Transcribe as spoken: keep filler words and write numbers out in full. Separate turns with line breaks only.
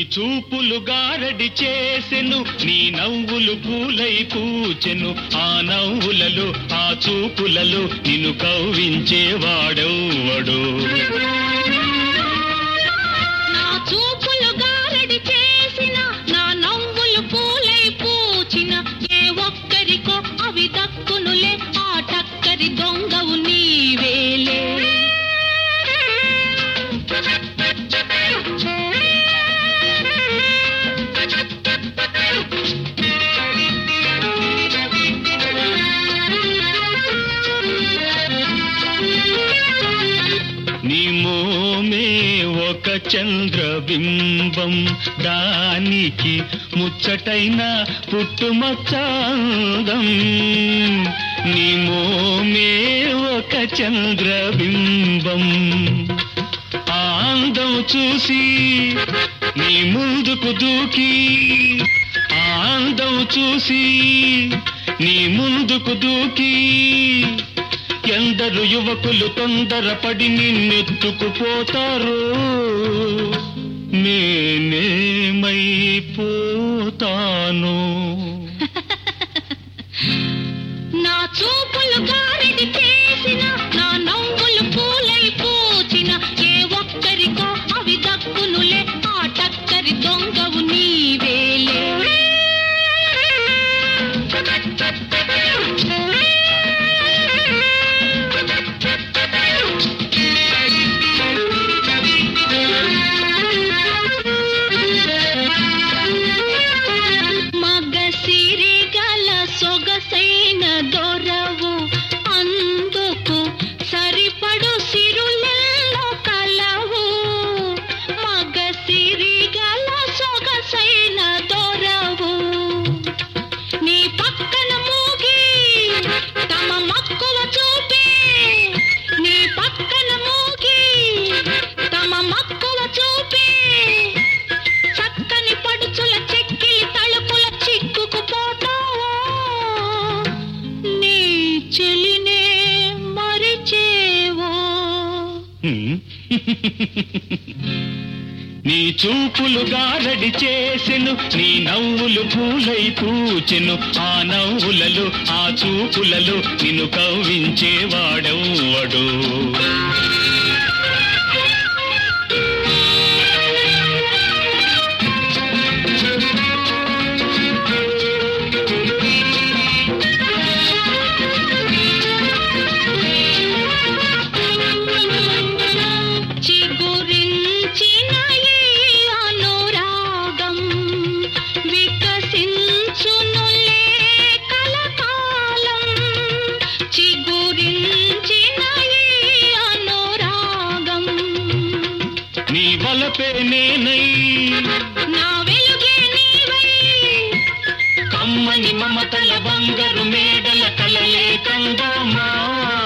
చూపులు గారడి చేసెను, నీ నవ్వులు పూలై పూచెను. ఆ నవ్వులలో ఆ చూపులలో నిన్ను కవ్వించేవాడెవ్వడు?
నా చూపులు గారడి చేసిన, నా నవ్వులు పూలై పూచిన, ఏ ఒక్కరికో అవి దక్కునులే, ఆ టక్కరి దొంగవు నీవేలే.
నీ మోమే ఒక చంద్రబింబం, దానికి ముచ్చటైన పుట్టుమచ్చందం. నీ మోమే ఒక చంద్రబింబం, ఆ అందం చూసి నీ ముందుకు దూకి, ఆ అందం చూసి నీ ముందుకు దూకి, ఎందరు యువకులు తొందరపడి నిన్నెత్తుకుపోతారు, నేనేమైపోతాను?
నా చూపులు గారడి చేసిన, నా నవ్వులు పూలై పూచిన, ఏ ఒక్కరికో అవి దక్కునులే, ఆ టక్కరి దొంగవు నీవేలే. మగ సిరిగల సొగసైన దొరవు, అందుకు సరిపడు సిరులెల్లో కలవు. మగ సిరిగల సొగసైన దొరవు, నీ పక్కన మూగి తమ మక్కువ చూపి, నీ పక్కన మూగి తమ మక్కువ చూపి, చక్కని పడుచుల చెక్కిలి తలుపుల చిక్కుకుపోతావో, నీ చెలినే మరిచేవో.
నీ చూపులు గారడి చేసెను, నీ నవ్వులు పూలై పూచెను. ఆ నవ్వులలో ఆ చూపులలో నిన్ను కవ్వించేవాడెవ్వడు?
చిగురించిన ఈ అనురాగం వికసించునులే కలకాలం. చిగురించిన ఈ అనురాగం,
నీ వలపే నేనై,
నా వెలుగే నీవై,
కమ్మని మమతల బంగారు మేడల కలలే కందమా.